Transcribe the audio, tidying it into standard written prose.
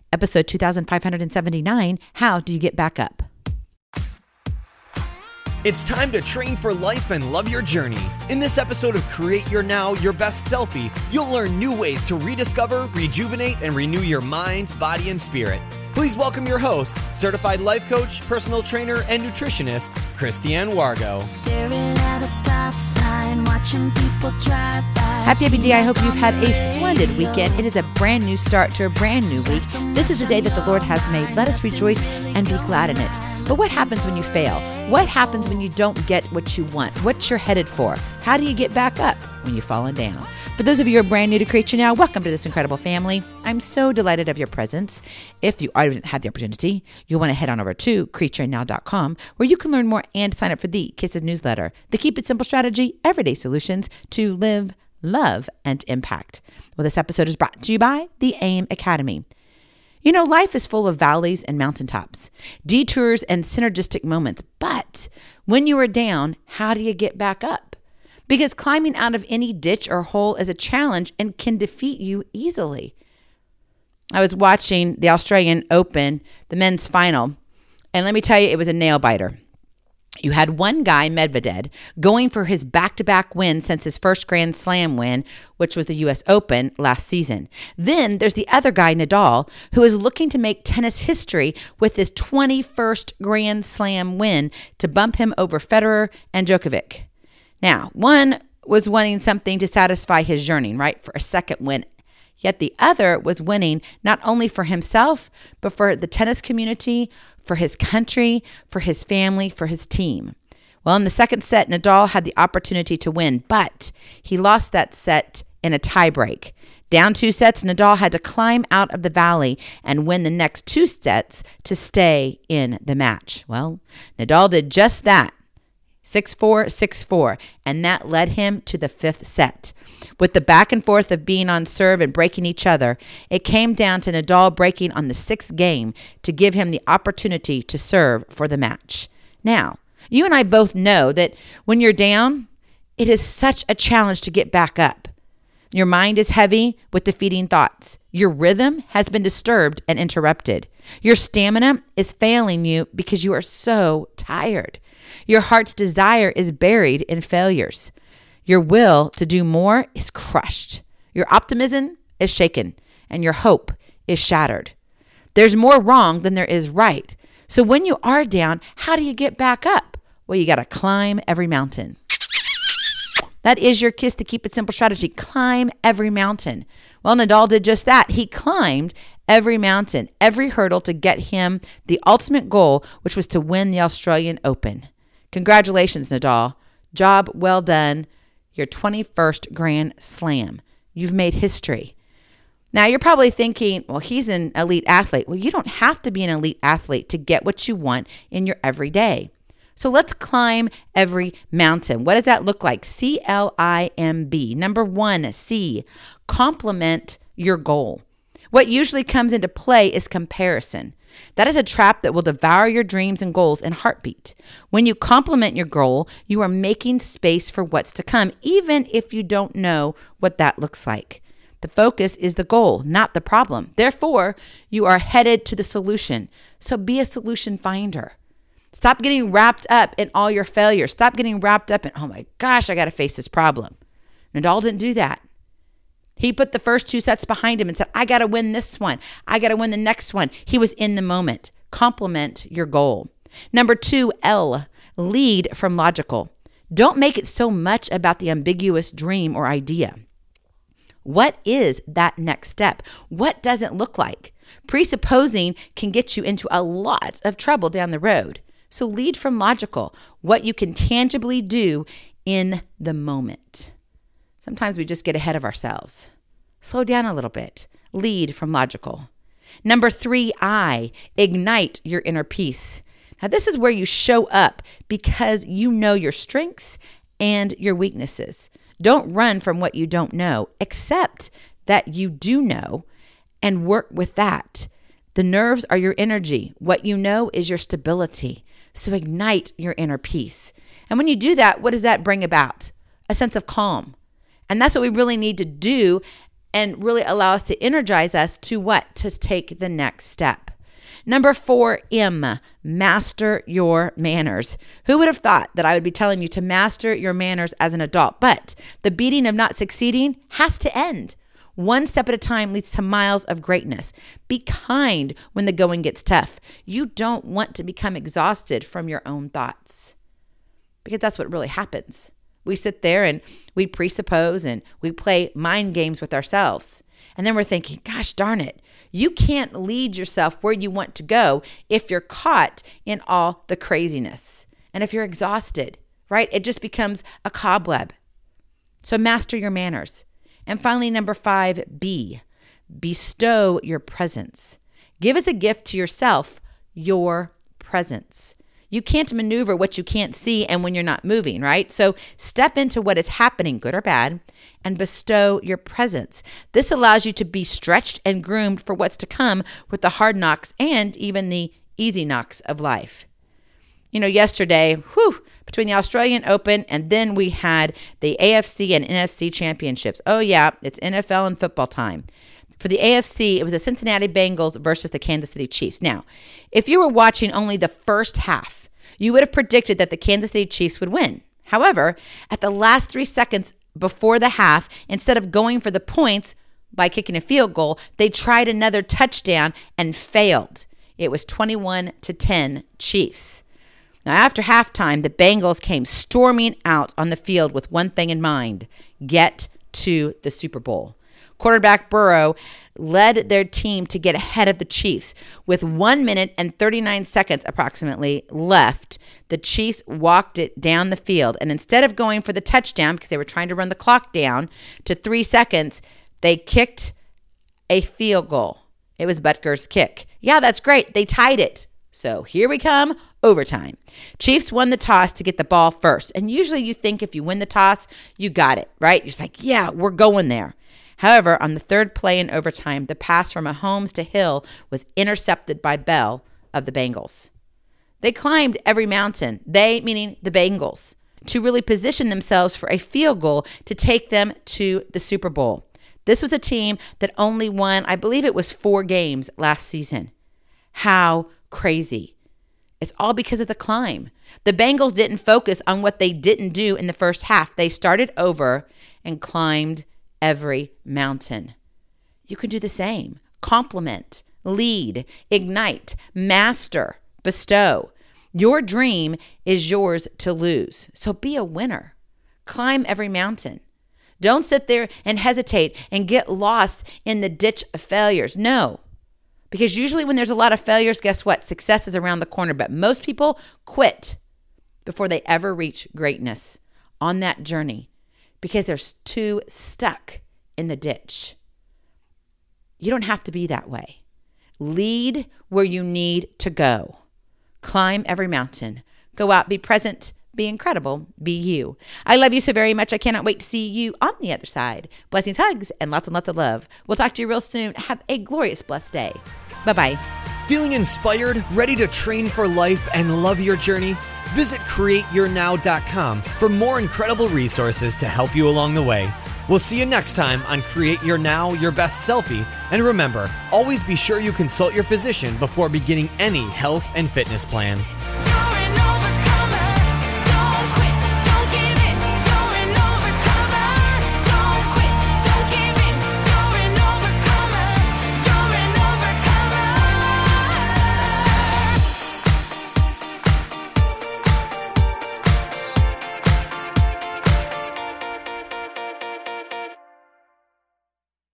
episode 2579, How Do You Get Back Up? It's time to train for life and love your journey. In this episode of Create Your Now, Your Best Selfie, you'll learn new ways to rediscover, rejuvenate, and renew your mind, body, and spirit. Please welcome your host, certified life coach, personal trainer, and nutritionist, Christiane Wargo. Staring at a stop sign, watching people drive by. Happy day. I hope you've had a splendid weekend. It is a brand new start to a brand new week. This is the day that the Lord has made. Let us rejoice and be glad in it. But what happens when you fail? What happens when you don't get what you want? What you're headed for? How do you get back up when you've fallen down? For those of you who are brand new to Create Your Now, welcome to this incredible family. I'm so delighted of your presence. If you already had the opportunity, you'll want to head on over to createyournow.com, where you can learn more and sign up for the Kisses newsletter, the Keep It Simple strategy, everyday solutions to live, love, and impact. Well, this episode is brought to you by the AIM Academy. You know, life is full of valleys and mountaintops, detours and synergistic moments. But when you are down, how do you get back up? Because climbing out of any ditch or hole is a challenge and can defeat you easily. I was watching the Australian Open, the men's final, and let me tell you, it was a nail biter. You had one guy, Medvedev, going for his back-to-back win since his first Grand Slam win, which was the U.S. Open last season. Then there's the other guy, Nadal, who is looking to make tennis history with his 21st Grand Slam win to bump him over Federer and Djokovic. Now, one was wanting something to satisfy his yearning, right, for a second win. Yet the other was winning not only for himself, but for the tennis community, for his country, for his family, for his team. Well, in the second set, Nadal had the opportunity to win, but he lost that set in a tiebreak. Down 2 sets, Nadal had to climb out of the valley and win the next 2 sets to stay in the match. Well, Nadal did just that. 6-4, 6-4, and that led him to the 5th set. With the back and forth of being on serve and breaking each other, it came down to Nadal breaking on the 6th game to give him the opportunity to serve for the match. Now, you and I both know that when you're down, it is such a challenge to get back up. Your mind is heavy with defeating thoughts. Your rhythm has been disturbed and interrupted. Your stamina is failing you because you are so tired. Your heart's desire is buried in failures. Your will to do more is crushed. Your optimism is shaken, and your hope is shattered. There's more wrong than there is right. So when you are down, how do you get back up? Well, you got to climb every mountain. That is your Kiss to Keep It Simple strategy. Climb every mountain. Well, Nadal did just that. He climbed every mountain, every hurdle to get him the ultimate goal, which was to win the Australian Open. Congratulations, Nadal. Job well done. Your 21st Grand Slam. You've made history. Now, you're probably thinking, well, he's an elite athlete. Well, you don't have to be an elite athlete to get what you want in your everyday. So let's climb every mountain. What does that look like? CLIMB. Number 1, C, complement your goal. What usually comes into play is comparison. That is a trap that will devour your dreams and goals in a heartbeat. When you complement your goal, you are making space for what's to come, even if you don't know what that looks like. The focus is the goal, not the problem. Therefore, you are headed to the solution. So be a solution finder. Stop getting wrapped up in all your failures. Stop getting wrapped up in, oh my gosh, I got to face this problem. Nadal didn't do that. He put the first 2 sets behind him and said, I got to win this one. I got to win the next one. He was in the moment. Complement your goal. Number 2, L, lead from logical. Don't make it so much about the ambiguous dream or idea. What is that next step? What does it look like? Presupposing can get you into a lot of trouble down the road. So lead from logical, what you can tangibly do in the moment. Sometimes we just get ahead of ourselves. Slow down a little bit. Lead from logical. Number 3, I, ignite your inner peace. Now, this is where you show up because you know your strengths and your weaknesses. Don't run from what you don't know. Accept that you do know and work with that. The nerves are your energy. What you know is your stability. So ignite your inner peace. And when you do that, what does that bring about? A sense of calm. And that's what we really need to do and really allow us to energize us to what? To take the next step. Number 4, M, master your manners. Who would have thought that I would be telling you to master your manners as an adult? But the beating of not succeeding has to end. One step at a time leads to miles of greatness. Be kind when the going gets tough. You don't want to become exhausted from your own thoughts, because that's what really happens. We sit there and we presuppose and we play mind games with ourselves. And then we're thinking, gosh darn it, you can't lead yourself where you want to go if you're caught in all the craziness. And if you're exhausted, right? It just becomes a cobweb. So master your manners. And finally, number 5, B, bestow your presence. Give as a gift to yourself your presence. You can't maneuver what you can't see and when you're not moving, right? So step into what is happening, good or bad, and bestow your presence. This allows you to be stretched and groomed for what's to come with the hard knocks and even the easy knocks of life. You know, yesterday, between the Australian Open and then we had the AFC and NFC championships. Oh yeah, it's NFL and football time. For the AFC, it was the Cincinnati Bengals versus the Kansas City Chiefs. Now, if you were watching only the first half, you would have predicted that the Kansas City Chiefs would win. However, at the last 3 seconds before the half, instead of going for the points by kicking a field goal, they tried another touchdown and failed. It was 21-10 Chiefs. Now, after halftime, the Bengals came storming out on the field with one thing in mind: get to the Super Bowl. Quarterback Burrow led their team to get ahead of the Chiefs. With 1 minute and 39 seconds approximately left, the Chiefs walked it down the field. And instead of going for the touchdown, because they were trying to run the clock down to 3 seconds, they kicked a field goal. It was Butker's kick. Yeah, that's great. They tied it. So here we come, overtime. Chiefs won the toss to get the ball first. And usually you think if you win the toss, you got it, right? You're just like, yeah, we're going there. However, on the third play in overtime, the pass from Mahomes to Hill was intercepted by Bell of the Bengals. They climbed every mountain, they meaning the Bengals, to really position themselves for a field goal to take them to the Super Bowl. This was a team that only won, I believe it was 4 games last season. How crazy. It's all because of the climb. The Bengals didn't focus on what they didn't do in the first half. They started over and climbed every mountain. You can do the same. Compliment, lead, ignite, master, bestow. Your dream is yours to lose. So be a winner. Climb every mountain. Don't sit there and hesitate and get lost in the ditch of failures. No. Because usually when there's a lot of failures, guess what? Success is around the corner. But most people quit before they ever reach greatness on that journey because they're too stuck in the ditch. You don't have to be that way. Lead where you need to go. Climb every mountain. Go out, be present, be incredible, be you. I love you so very much. I cannot wait to see you on the other side. Blessings, hugs, and lots of love. We'll talk to you real soon. Have a glorious, blessed day. Bye-bye. Feeling inspired, ready to train for life and love your journey? Visit CreateYourNow.com for more incredible resources to help you along the way. We'll see you next time on Create Your Now, Your Best Selfie. And remember, always be sure you consult your physician before beginning any health and fitness plan.